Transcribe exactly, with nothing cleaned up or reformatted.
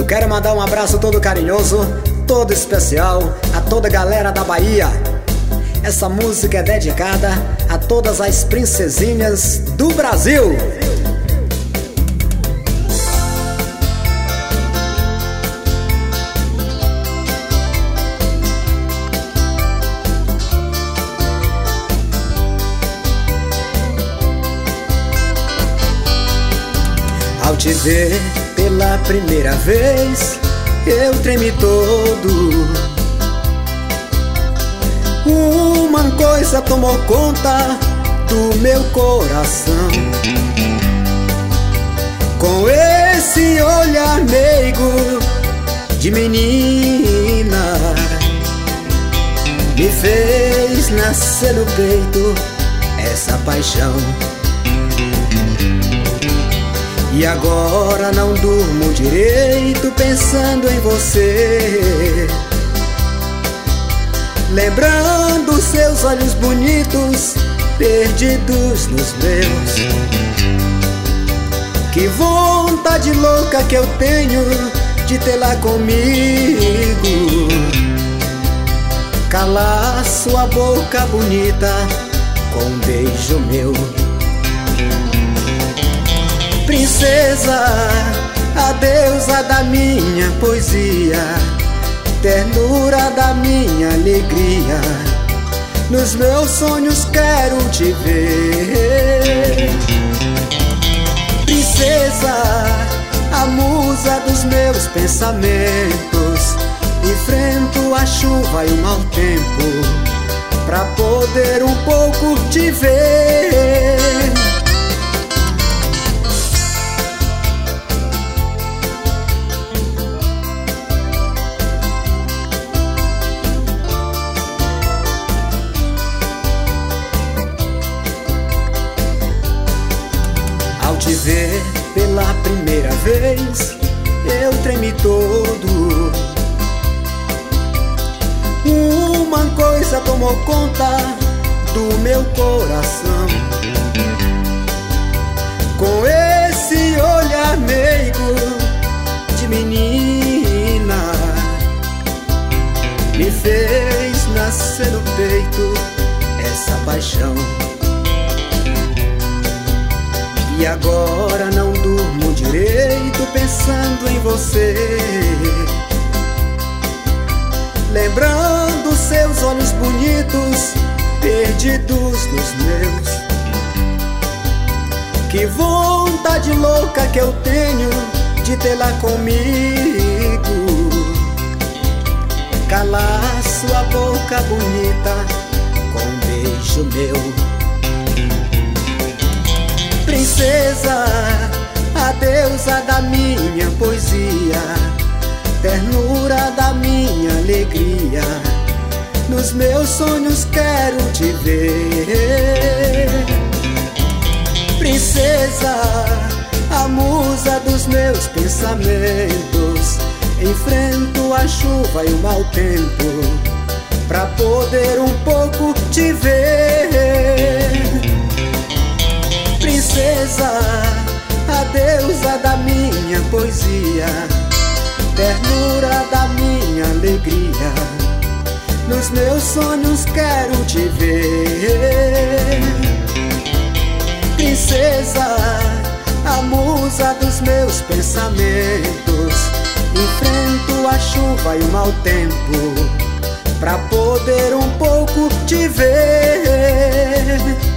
quero mandar um abraço todo carinhoso, todo especial a toda a galera da Bahia. Essa música é dedicada a todas as princesinhas do Brasil. Ao te ver pela primeira vez, eu tremi todo. Uma coisa tomou conta do meu coração. Com esse olhar meigo de menina, me fez nascer no peito essa paixão. E agora não durmo direito pensando em você, lembrando seus olhos bonitos perdidos nos meus. Que vontade louca que eu tenho de tê-la comigo, calar sua boca bonita com um beijo meu. Princesa, a deusa da minha poesia, ternura da minha alegria, nos meus sonhos quero te ver. Princesa, a musa dos meus pensamentos, enfrento a chuva e o mau tempo pra poder um pouco te ver. Te ver pela primeira vez, eu tremi todo. Uma coisa tomou conta do meu coração. Com esse olhar meigo de menina, me fez nascer no peito essa paixão. E agora não durmo direito pensando em você, lembrando seus olhos bonitos perdidos nos meus. Que vontade louca que eu tenho de tê-la comigo, calar sua boca bonita com um beijo meu. Princesa, a deusa da minha poesia, ternura da minha alegria, nos meus sonhos quero te ver. Princesa, a musa dos meus pensamentos, enfrento a chuva e o mau tempo pra poder um pouco te ver. Princesa, a deusa da minha poesia, ternura da minha alegria, nos meus sonhos quero te ver. Princesa, a musa dos meus pensamentos, enfrento a chuva e o mau tempo pra poder um pouco te ver.